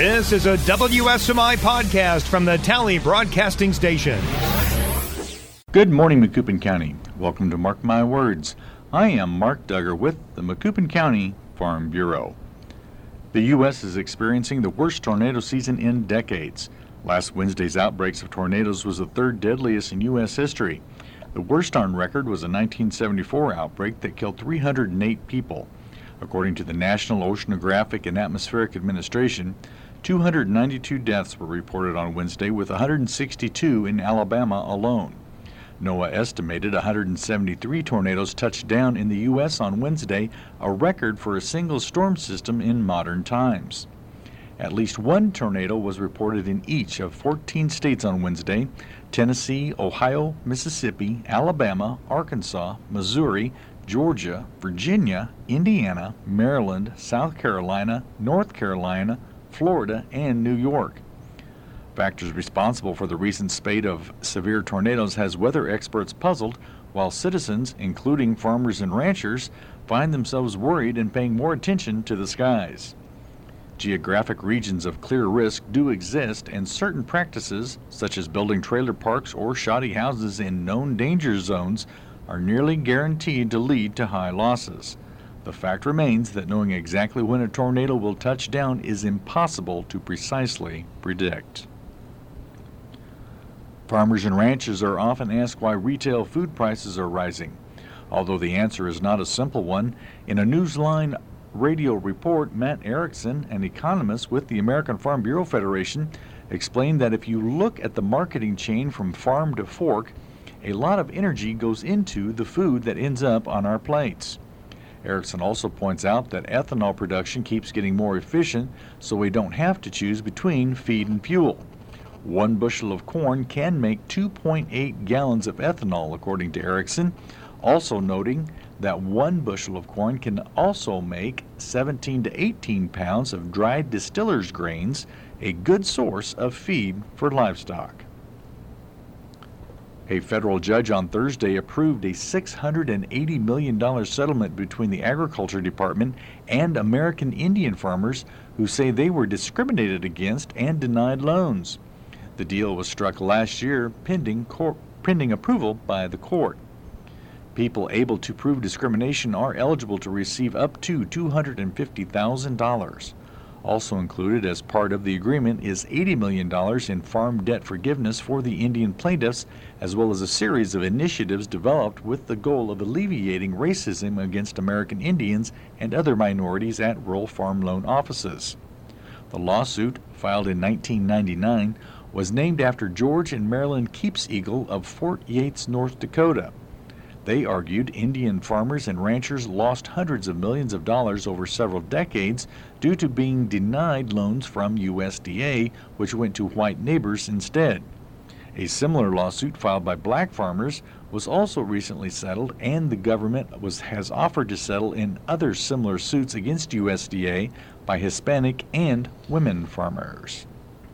This is a WSMI podcast from the Tally Broadcasting Station. Good morning, Macoupin County. Welcome to Mark My Words. I am Mark Duggar with the Macoupin County Farm Bureau. The U.S. is experiencing the worst tornado season in decades. Last Wednesday's outbreaks of tornadoes was the third deadliest in U.S. history. The worst on record was a 1974 outbreak that killed 308 people. According to the National Oceanographic and Atmospheric Administration, 292 deaths were reported on Wednesday, with 162 in Alabama alone. NOAA estimated 173 tornadoes touched down in the U.S. on Wednesday, a record for a single storm system in modern times. At least one tornado was reported in each of 14 states on Wednesday: Tennessee, Ohio, Mississippi, Alabama, Arkansas, Missouri, Georgia, Virginia, Indiana, Maryland, South Carolina, North Carolina, Florida, and New York. Factors responsible for the recent spate of severe tornadoes has weather experts puzzled, while citizens, including farmers and ranchers, find themselves worried and paying more attention to the skies. Geographic regions of clear risk do exist, and certain practices, such as building trailer parks or shoddy houses in known danger zones, are nearly guaranteed to lead to high losses. The fact remains that knowing exactly when a tornado will touch down is impossible to precisely predict. Farmers and ranchers are often asked why retail food prices are rising. Although the answer is not a simple one, in a Newsline radio report, Matt Erickson, an economist with the American Farm Bureau Federation, explained that if you look at the marketing chain from farm to fork, a lot of energy goes into the food that ends up on our plates. Erickson also points out that ethanol production keeps getting more efficient, so we don't have to choose between feed and fuel. 1 bushel of corn can make 2.8 gallons of ethanol, according to Erickson, also noting that 1 bushel of corn can also make 17 to 18 pounds of dried distiller's grains, a good source of feed for livestock. A federal judge on Thursday approved a $680 million settlement between the Agriculture Department and American Indian farmers who say they were discriminated against and denied loans. The deal was struck last year pending approval by the court. People able to prove discrimination are eligible to receive up to $250,000. Also included as part of the agreement is $80 million in farm debt forgiveness for the Indian plaintiffs, as well as a series of initiatives developed with the goal of alleviating racism against American Indians and other minorities at rural farm loan offices. The lawsuit, filed in 1999, was named after George and Marilyn Keepseagle of Fort Yates, North Dakota. They argued Indian farmers and ranchers lost hundreds of millions of dollars over several decades due to being denied loans from USDA, which went to white neighbors instead. A similar lawsuit filed by black farmers was also recently settled, and the government has offered to settle in other similar suits against USDA by Hispanic and women farmers.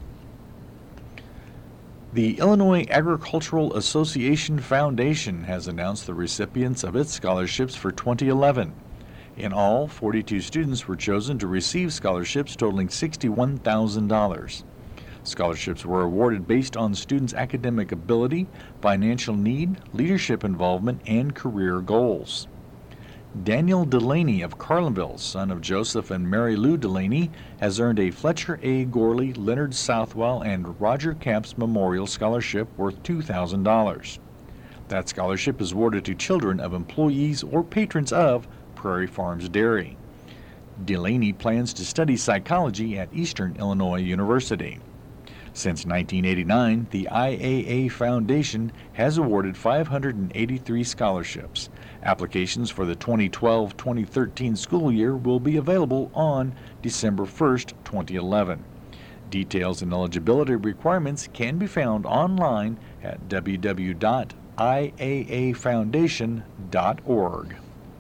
The Illinois Agricultural Association Foundation has announced the recipients of its scholarships for 2011. In all, 42 students were chosen to receive scholarships totaling $61,000. Scholarships were awarded based on students' academic ability, financial need, leadership involvement, and career goals. Daniel Delaney of Carlinville, son of Joseph and Mary Lou Delaney, has earned a Fletcher A. Gorley, Leonard Southwell, and Roger Capps Memorial Scholarship worth $2,000. That scholarship is awarded to children of employees or patrons of Prairie Farms Dairy. Delaney plans to study psychology at Eastern Illinois University. Since 1989, the IAA Foundation has awarded 583 scholarships. Applications for the 2012-2013 school year will be available on December 1st, 2011. Details and eligibility requirements can be found online at www.iaafoundation.org.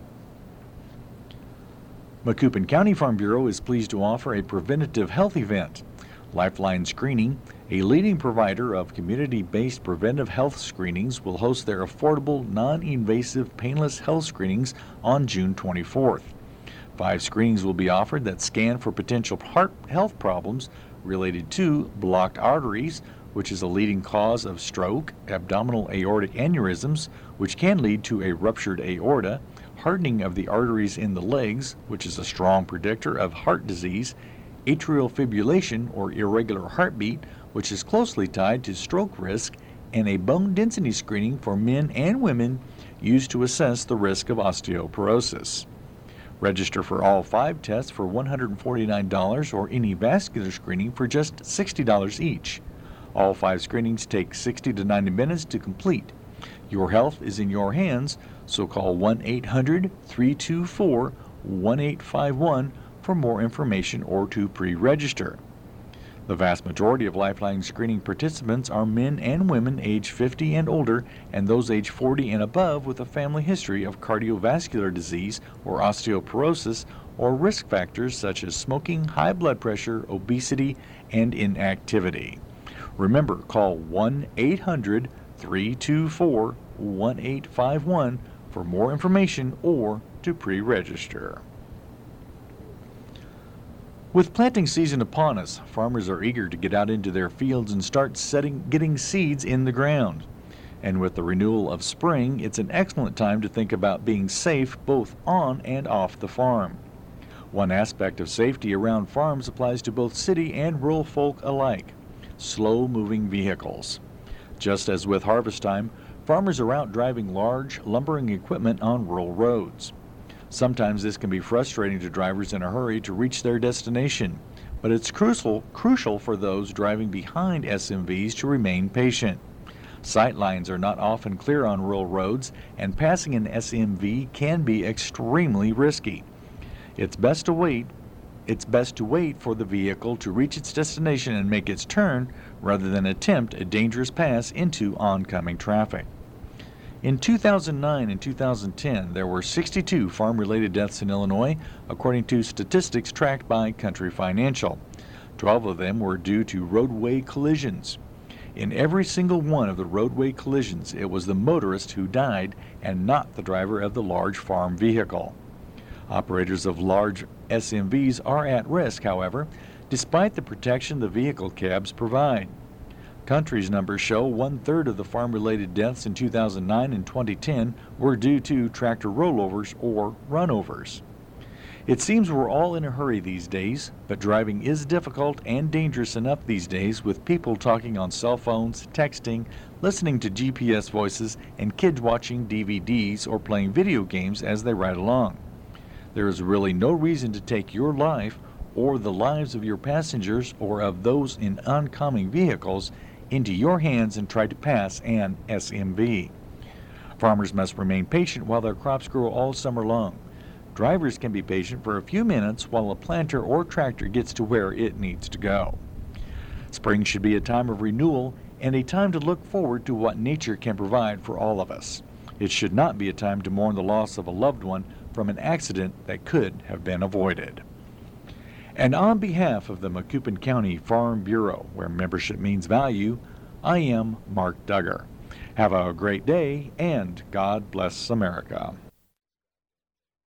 Macoupin County Farm Bureau is pleased to offer a preventative health event. Lifeline Screening, a leading provider of community-based preventive health screenings, will host their affordable, non-invasive, painless health screenings on June 24th. 5 screenings will be offered that scan for potential heart health problems, related to blocked arteries, which is a leading cause of stroke, abdominal aortic aneurysms, which can lead to a ruptured aorta, hardening of the arteries in the legs, which is a strong predictor of heart disease, atrial fibrillation or irregular heartbeat, which is closely tied to stroke risk, and a bone density screening for men and women used to assess the risk of osteoporosis. Register for all 5 tests for $149 or any vascular screening for just $60 each. All 5 screenings take 60 to 90 minutes to complete. Your health is in your hands, so call 1-800-324-1851 for more information or to pre-register. The vast majority of Lifeline screening participants are men and women age 50 and older, and those age 40 and above with a family history of cardiovascular disease or osteoporosis or risk factors such as smoking, high blood pressure, obesity, and inactivity. Remember, call 1-800-324-1851 for more information or to pre-register. With planting season upon us, farmers are eager to get out into their fields and start getting seeds in the ground. And with the renewal of spring, it's an excellent time to think about being safe both on and off the farm. One aspect of safety around farms applies to both city and rural folk alike: slow-moving vehicles. Just as with harvest time, farmers are out driving large, lumbering equipment on rural roads. Sometimes this can be frustrating to drivers in a hurry to reach their destination, but it's crucial for those driving behind SMVs to remain patient. Sight lines are not often clear on rural roads, and passing an SMV can be extremely risky. It's best to wait for the vehicle to reach its destination and make its turn rather than attempt a dangerous pass into oncoming traffic. In 2009 and 2010, there were 62 farm-related deaths in Illinois, according to statistics tracked by Country Financial. 12 of them were due to roadway collisions. In every single one of the roadway collisions, it was the motorist who died and not the driver of the large farm vehicle. Operators of large SMVs are at risk, however, despite the protection the vehicle cabs provide. Country's numbers show 1/3 of the farm-related deaths in 2009 and 2010 were due to tractor rollovers or runovers. It seems we're all in a hurry these days, but driving is difficult and dangerous enough these days with people talking on cell phones, texting, listening to GPS voices, and kids watching DVDs or playing video games as they ride along. There is really no reason to take your life or the lives of your passengers or of those in oncoming vehicles into your hands and try to pass an SMV. Farmers must remain patient while their crops grow all summer long. Drivers can be patient for a few minutes while a planter or tractor gets to where it needs to go. Spring should be a time of renewal and a time to look forward to what nature can provide for all of us. It should not be a time to mourn the loss of a loved one from an accident that could have been avoided. And on behalf of the Macoupin County Farm Bureau, where membership means value, I am Mark Duggar. Have a great day, and God bless America.